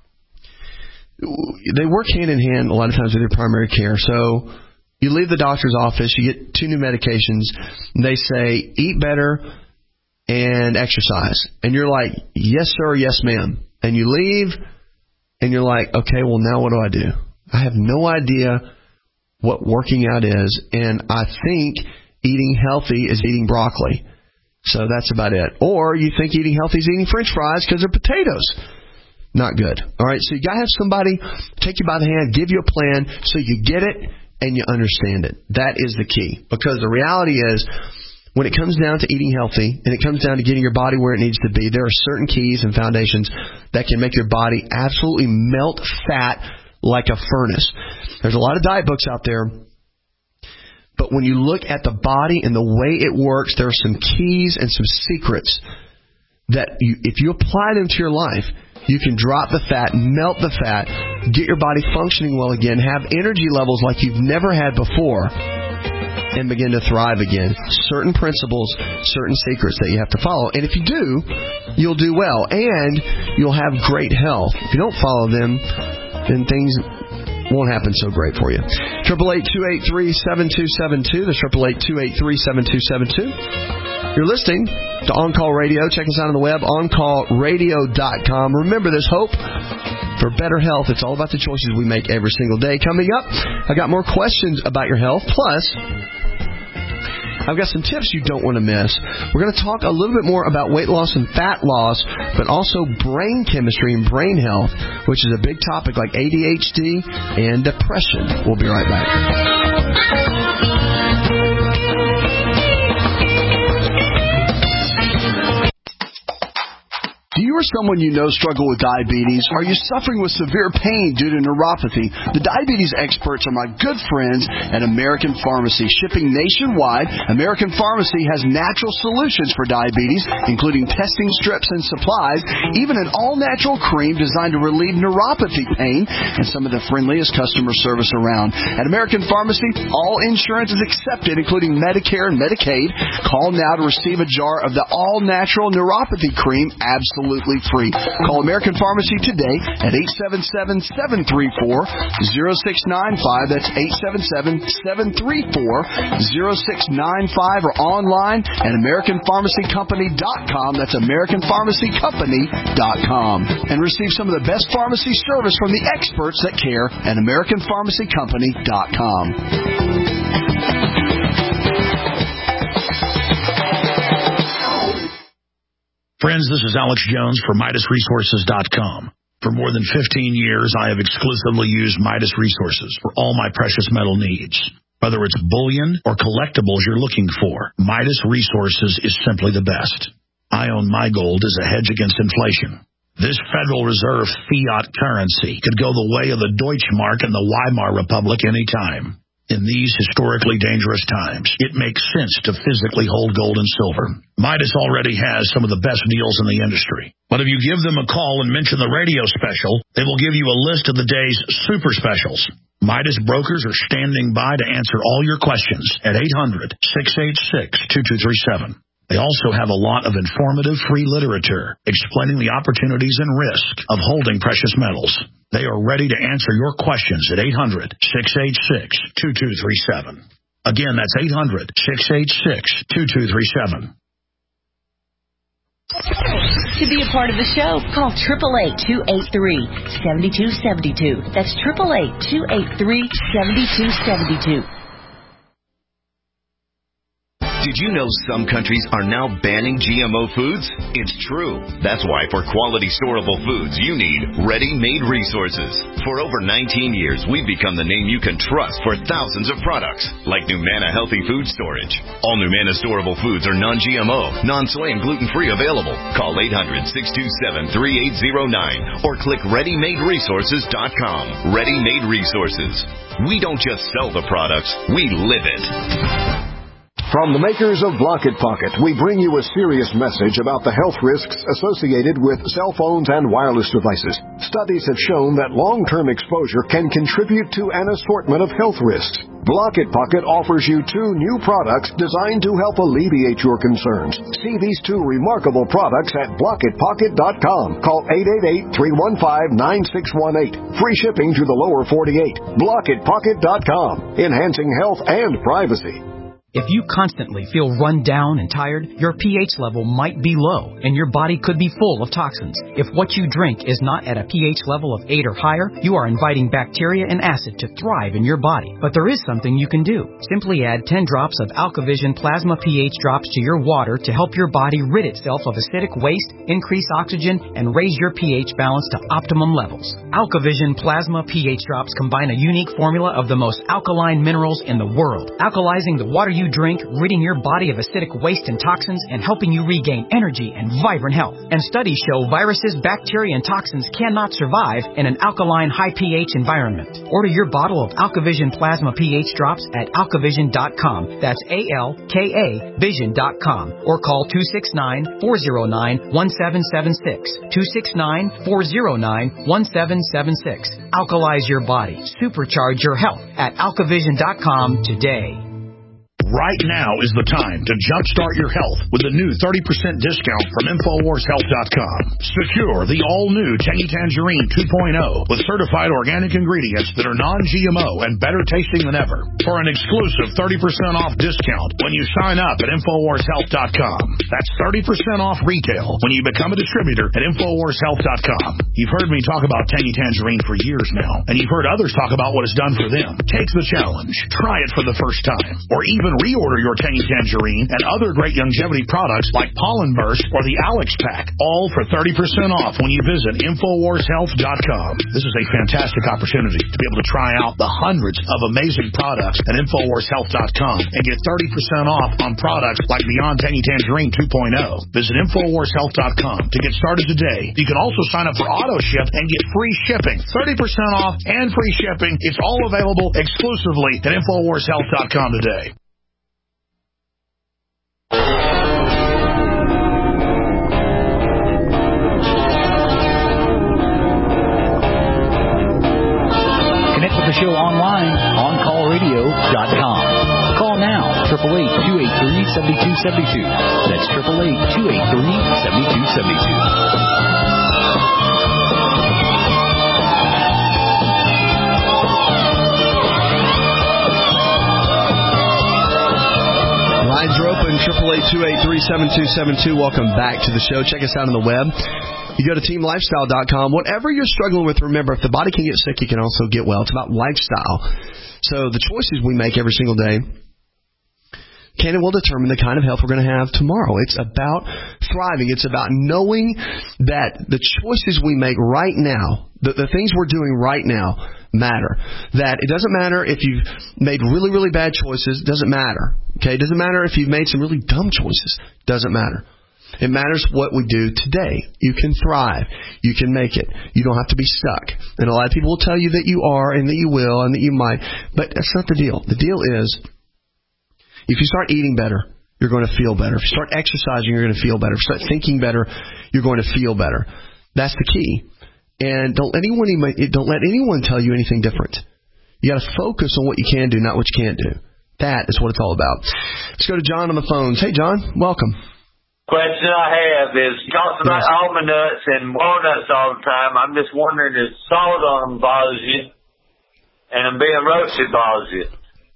they work hand in hand a lot of times with your primary care. So you leave the doctor's office, you get two new medications, and they say, eat better and exercise. And you're like, yes, sir, yes, ma'am. And you leave, and you're like, okay, well, now what do I do? I have no idea what working out is, and I think eating healthy is eating broccoli. So that's about it. Or you think eating healthy is eating French fries because they're potatoes. Not good. All right, so you got to have somebody take you by the hand, give you a plan so you get it and you understand it. That is the key. Because the reality is, when it comes down to eating healthy and it comes down to getting your body where it needs to be, there are certain keys and foundations that can make your body absolutely melt fat like a furnace. There's a lot of diet books out there, but when you look at the body and the way it works, there are some keys and some secrets that you, if you apply them to your life, you can drop the fat, melt the fat, get your body functioning well again, have energy levels like you've never had before, and begin to thrive again. Certain principles, certain secrets that you have to follow. And if you do, you'll do well, and you'll have great health. If you don't follow them, then things won't happen so great for you. triple eight, two eight three, seven two seven two. That's triple eight, two eight three, seven two seven two. You're listening to On Call Radio. Check us out on the web, on call radio dot com. Remember, there's hope for better health. It's all about the choices we make every single day. Coming up, I got more questions about your health. Plus, I've got some tips you don't want to miss. We're going to talk a little bit more about weight loss and fat loss, but also brain chemistry and brain health, which is a big topic like A D H D and depression. We'll be right back. Do you or someone you know struggle with diabetes? Are you suffering with severe pain due to neuropathy? The diabetes experts are my good friends at American Pharmacy. Shipping nationwide, American Pharmacy has natural solutions for diabetes, including testing strips and supplies, even an all-natural cream designed to relieve neuropathy pain, and some of the friendliest customer service around. At American Pharmacy, all insurance is accepted, including Medicare and Medicaid. Call now to receive a jar of the all-natural neuropathy cream absolutely free. Call American Pharmacy today at eight seven seven, seven three four, zero six nine five. That's eight seven seven, seven three four, zero six nine five, or online at American Pharmacy Company dot com. That's American Pharmacy Company dot com. And receive some of the best pharmacy service from the experts that care at American Pharmacy Company dot com. Friends, this is Alex Jones for Midas Resources dot com. For more than fifteen years, I have exclusively used Midas Resources for all my precious metal needs. Whether it's bullion or collectibles you're looking for, Midas Resources is simply the best. I own my gold as a hedge against inflation. This Federal Reserve fiat currency could go the way of the Deutschmark and the Weimar Republic any time. In these historically dangerous times, it makes sense to physically hold gold and silver. Midas already has some of the best deals in the industry. But if you give them a call and mention the radio special, they will give you a list of the day's super specials. Midas brokers are standing by to answer all your questions at eight hundred, six eight six, two two three seven. They also have a lot of informative free literature explaining the opportunities and risk of holding precious metals. They are ready to answer your questions at eight hundred, six eight six, two two three seven. Again, that's eight hundred, six eight six, two two three seven. To be a part of the show, call eight eight eight, two eight three, seven two seven two. That's eight eight eight, two eight three, seven two seven two. Did you know some countries are now banning G M O foods? It's true. That's why for quality storable foods, you need Ready-Made Resources. For over nineteen years, we've become the name you can trust for thousands of products, like Numana Healthy Food Storage. All Numana storable foods are non-G M O, non-soy, and gluten-free available. Call eight hundred, six two seven, three eight zero nine or click ready made resources dot com. Ready-Made Resources. We don't just sell the products, we live it. From the makers of Block It Pocket, we bring you a serious message about the health risks associated with cell phones and wireless devices. Studies have shown that long-term exposure can contribute to an assortment of health risks. Block It Pocket offers you two new products designed to help alleviate your concerns. See these two remarkable products at block it pocket dot com. Call eight eight eight, three one five, nine six one eight. Free shipping to the lower forty-eight. block it pocket dot com. Enhancing health and privacy. If you constantly feel run down and tired, your pH level might be low, and your body could be full of toxins. If what you drink is not at a pH level of eight or higher, you are inviting bacteria and acid to thrive in your body. But there is something you can do. Simply add ten drops of AlkaVision Plasma pH drops to your water to help your body rid itself of acidic waste, increase oxygen, and raise your pH balance to optimum levels. AlkaVision Plasma pH drops combine a unique formula of the most alkaline minerals in the world, alkalizing the water you you drink, ridding your body of acidic waste and toxins, and helping you regain energy and vibrant health. And studies show viruses, bacteria, and toxins cannot survive in an alkaline, high pH environment. Order your bottle of AlkaVision Plasma pH drops at alkavision dot com. That's A L K A vision dot com. Or call two six nine, four zero nine, one seven seven six. two six nine, four zero nine, one seven seven six. Alkalize your body. Supercharge your health at alkavision dot com today. Right now is the time to jumpstart your health with the new thirty percent discount from Infowars Health dot com. Secure the all-new Tangy Tangerine two point oh with certified organic ingredients that are non-G M O and better tasting than ever. For an exclusive thirty percent off discount when you sign up at Infowars Health dot com. That's thirty percent off retail when you become a distributor at Infowars Health dot com. You've heard me talk about Tangy Tangerine for years now, and you've heard others talk about what it's done for them. Take the challenge. Try it for the first time. Or even reorder your Tangy Tangerine and other great longevity products like Pollen Burst or the Alex Pack, all for thirty percent off when you visit Infowars Health dot com. This is a fantastic opportunity to be able to try out the hundreds of amazing products at Infowars Health dot com and get thirty percent off on products like Beyond Tangy Tangerine two point oh. Visit Infowars Health dot com to get started today. You can also sign up for auto ship and get free shipping. thirty percent off and free shipping. It's all available exclusively at Infowars Health dot com today. Connect with the show online, on call radio dot com. Call now, eight eight eight, two eight three, seven two seven two. That's eight eight eight, two eight three, seven two seven two. Lines are open, eight eight eight, two eight three, seven two seven two. Welcome back to the show. Check us out on the web. You go to team lifestyle dot com. Whatever you're struggling with, remember, if the body can get sick, you can also get well. It's about lifestyle. So the choices we make every single day can and will determine the kind of health we're going to have tomorrow. It's about thriving. It's about knowing that the choices we make right now, the, the things we're doing right now, matter. That it doesn't matter if you've made really, really bad choices. It doesn't matter. Okay? It doesn't matter if you've made some really dumb choices. It doesn't matter. It matters what we do today. You can thrive. You can make it. You don't have to be stuck. And a lot of people will tell you that you are and that you will and that you might. But that's not the deal. The deal is if you start eating better, you're going to feel better. If you start exercising, you're going to feel better. If you start thinking better, you're going to feel better. That's the key. And don't let anyone don't let anyone tell you anything different. You got to focus on what you can do, not what you can't do. That is what it's all about. Let's go to John on the phones. Hey, John, welcome. Question I have is, you talk about yes. almond nuts and walnuts all the time. I'm just wondering if salt on them bothers you and them being roasted bothers you.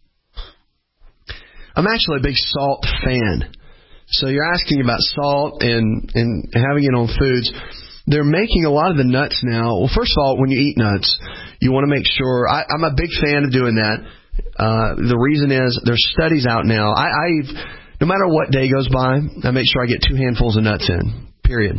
I'm actually a big salt fan. So you're asking about salt and, and having it on foods. They're making a lot of the nuts now. Well, first of all, when you eat nuts, you want to make sure. I, I'm a big fan of doing that. Uh, the reason is there's studies out now. I, I've... No matter what day goes by, I make sure I get two handfuls of nuts in, period.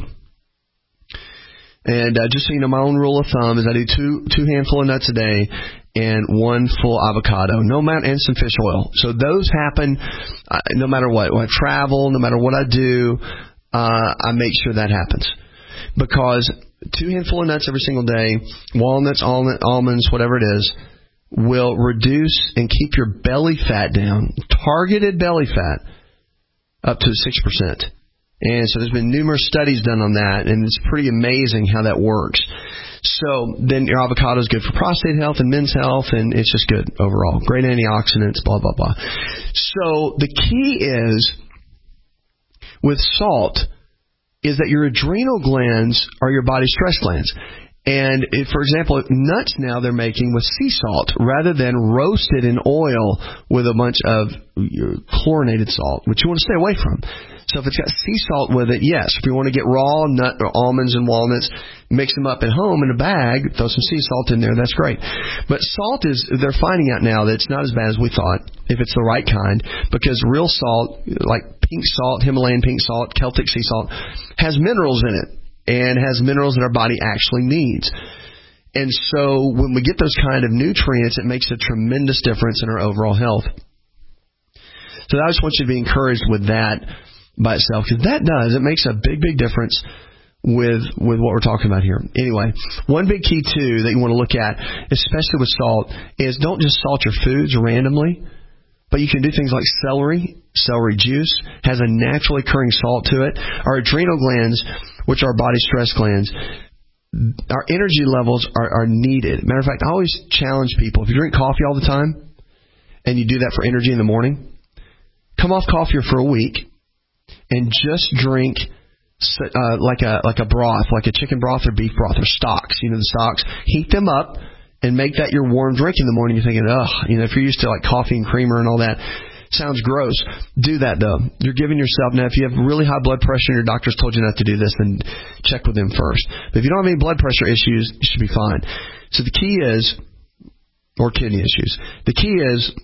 And uh, just so you know, my own rule of thumb is I do two two handful of nuts a day and one full avocado, no matter, and some fish oil. So those happen uh, no matter what. When I travel, no matter what I do, uh, I make sure that happens. Because two handful of nuts every single day, walnuts, almond, almonds, whatever it is, will reduce and keep your belly fat down, targeted belly fat, up to six percent. And so there's been numerous studies done on that, and it's pretty amazing how that works. So then your avocado is good for prostate health and men's health, and it's just good overall. Great antioxidants, blah, blah, blah. So the key is, with salt, is that your adrenal glands are your body's stress glands. And, if, for example, nuts now they're making with sea salt rather than roasted in oil with a bunch of chlorinated salt, which you want to stay away from. So if it's got sea salt with it, yes. If you want to get raw nut or almonds and walnuts, mix them up at home in a bag, throw some sea salt in there, that's great. But salt is, they're finding out now that it's not as bad as we thought, if it's the right kind, because real salt, like pink salt, Himalayan pink salt, Celtic sea salt, has minerals in it. And has minerals that our body actually needs. And so when we get those kind of nutrients, it makes a tremendous difference in our overall health. So I just want you to be encouraged with that by itself, because that does, it makes a big, big difference with with what we're talking about here. Anyway, one big key, too, that you want to look at, especially with salt, is don't just salt your foods randomly, but you can do things like celery. Celery juice has a naturally occurring salt to it. Our adrenal glands, which are body stress glands, our energy levels are, are needed. Matter of fact, I always challenge people, if you drink coffee all the time and you do that for energy in the morning, come off coffee for a week and just drink uh, like a like a broth, like a chicken broth or beef broth or stocks. You know, the stocks. Heat them up and make that your warm drink in the morning. You're thinking, ugh, you know, if you're used to like coffee and creamer and all that, sounds gross. Do that, though. You're giving yourself... Now, if you have really high blood pressure and your doctor's told you not to do this, then check with them first. But if you don't have any blood pressure issues, you should be fine. So the key is... Or kidney issues. The key is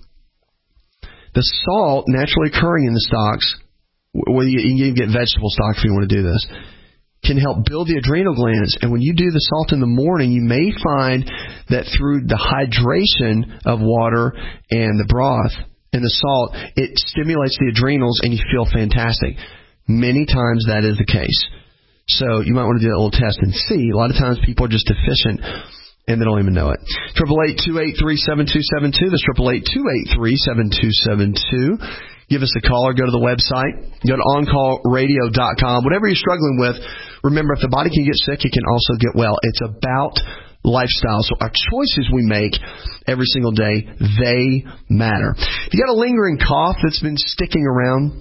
the salt naturally occurring in the stocks, whether you, you can get vegetable stock if you want to do this, can help build the adrenal glands. And when you do the salt in the morning, you may find that through the hydration of water and the broth and the salt, it stimulates the adrenals and you feel fantastic. Many times that is the case. So you might want to do that little test and see. A lot of times people are just deficient and they don't even know it. Triple eight two eight three seven two seven two. That's triple eight two eight three seven two seven two. Give us a call or go to the website. Go to on call radio dot com. Whatever you're struggling with, remember, if the body can get sick, it can also get well. It's about lifestyle. So our choices we make every single day, they matter. If you got a lingering cough that's been sticking around,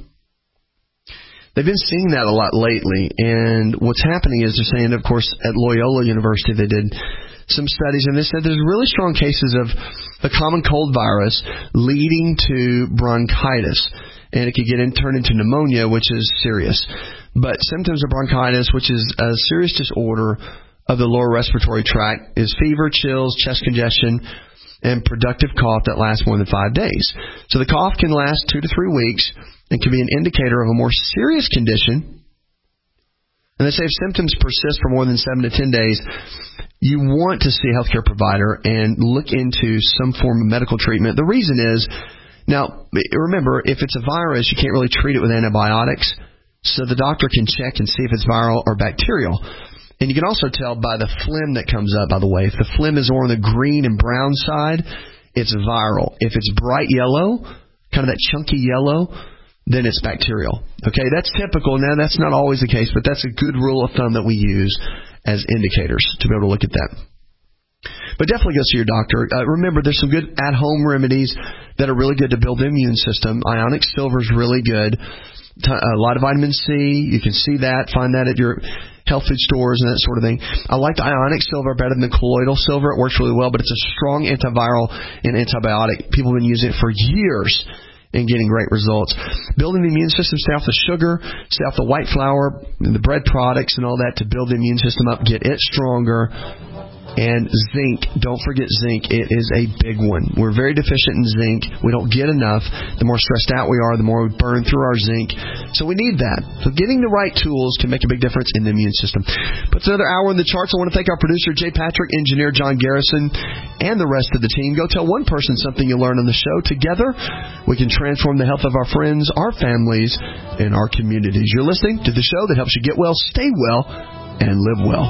they've been seeing that a lot lately. And what's happening is they're saying, of course, at Loyola University, they did some studies, and they said there's really strong cases of the common cold virus leading to bronchitis. And it could get in, turn into pneumonia, which is serious. But symptoms of bronchitis, which is a serious disorder of the lower respiratory tract, is fever, chills, chest congestion, and productive cough that lasts more than five days. So the cough can last two to three weeks and can be an indicator of a more serious condition. And they say if symptoms persist for more than seven to ten days, you want to see a healthcare provider and look into some form of medical treatment. The reason is, now, remember, if it's a virus, you can't really treat it with antibiotics. So the doctor can check and see if it's viral or bacterial. And you can also tell by the phlegm that comes up, by the way. If the phlegm is more on the green and brown side, it's viral. If it's bright yellow, kind of that chunky yellow, then it's bacterial. Okay, that's typical. Now, that's not always the case, but that's a good rule of thumb that we use as indicators to be able to look at that. But definitely go see your doctor. Uh, remember, there's some good at-home remedies that are really good to build the immune system. Ionic Silver is really good. A lot of vitamin C. You can see that. Find that at your health food stores and that sort of thing. I like the Ionic Silver better than the colloidal silver. It works really well, but it's a strong antiviral and antibiotic. People have been using it for years and getting great results. Building the immune system, stay off the sugar, stay off the white flour, the bread products and all that to build the immune system up, get it stronger. And zinc, don't forget zinc. It is a big one. We're very deficient in zinc. We don't get enough. The more stressed out we are, the more we burn through our zinc. So we need that. So getting the right tools can make a big difference in the immune system. Puts another hour in the charts. I want to thank our producer, Jay Patrick, engineer John Garrison, and the rest of the team. Go tell one person something you learned on the show. Together, we can transform the health of our friends, our families, and our communities. You're listening to the show that helps you get well, stay well, and live well.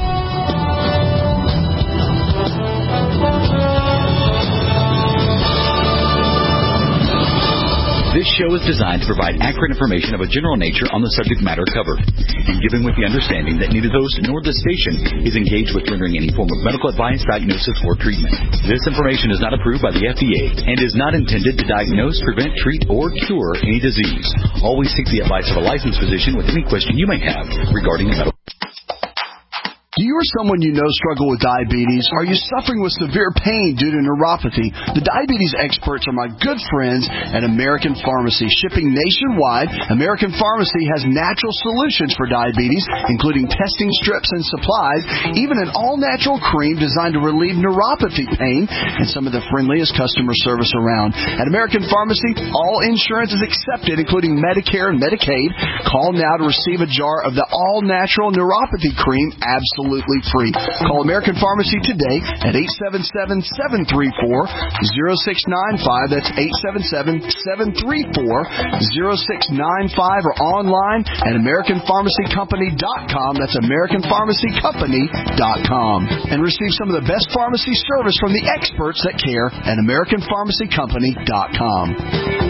This show is designed to provide accurate information of a general nature on the subject matter covered, and given with the understanding that neither the host nor the station is engaged with rendering any form of medical advice, diagnosis, or treatment. This information is not approved by the F D A and is not intended to diagnose, prevent, treat, or cure any disease. Always seek the advice of a licensed physician with any question you may have regarding medical. Do you or someone you know struggle with diabetes? Are you suffering with severe pain due to neuropathy? The diabetes experts are my good friends at American Pharmacy. Shipping nationwide, American Pharmacy has natural solutions for diabetes, including testing strips and supplies, even an all-natural cream designed to relieve neuropathy pain, and some of the friendliest customer service around. At American Pharmacy, all insurance is accepted, including Medicare and Medicaid. Call now to receive a jar of the all-natural neuropathy cream, absolutely absolutely free. Call American Pharmacy today at eight seven seven, seven three four, zero six nine five. That's eight seven seven, seven three four, zero six nine five, or online at American Pharmacy Company dot com. That's American Pharmacy Company dot com. And receive some of the best pharmacy service from the experts that care at American Pharmacy Company dot com.